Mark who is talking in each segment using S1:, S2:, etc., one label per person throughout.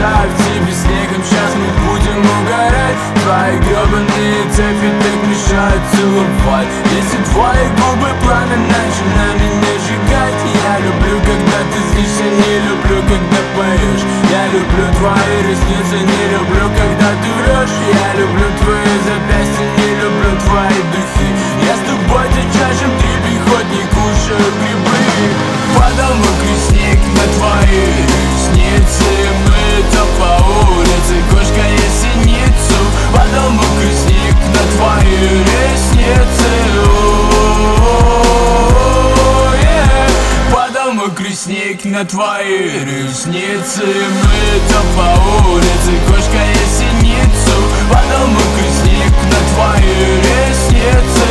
S1: дышать в тебе снегом. Сейчас мы будем угорать. Твои гребаные цепи так мешают целовать. Если твои губы пламя, начинай меня сжигать. Я люблю, когда ты злишься, не люблю, когда поешь. Я люблю твои ресницы, не люблю, когда ты врешь. Я люблю твои запястья, не люблю твои духи. Я с тобой теча, чем трепи, хоть не кушаю грибы. Падал мокрый снег на твои ресницы. Мы идем по улице, кошка и синицу. Падал мокрый снег на твои ресницы. Падал мокрый снег на твои ресницы. Мы идем по улице, кошка и синицу. Падал мокрый снег на твои ресницы.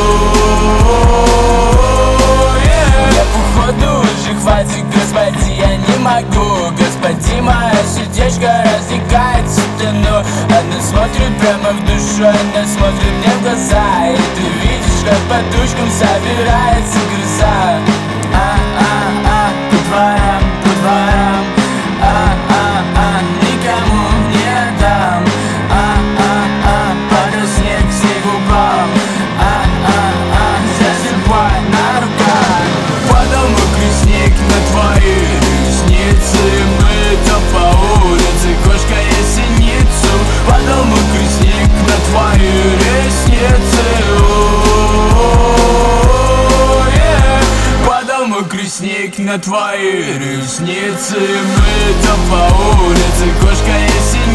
S1: Я походу уже хватит, господи, я не могу. Господи, мое сердечко раздвигается, но она смотрит прямо в душу, она смотрит мне в глаза. И ты видишь, как по тучкам собирается гроза. По дворам, никому не отдам. Падал снег, снег упал. Засыпай на руках. Падал мокрый снег на твои ресницы. Мы идем по улице, кошка и синицу. Падал мокрый снег на твои ресницы. Падал мокрый снег на твои ресницы. Мы идем по улице, кошка и синица.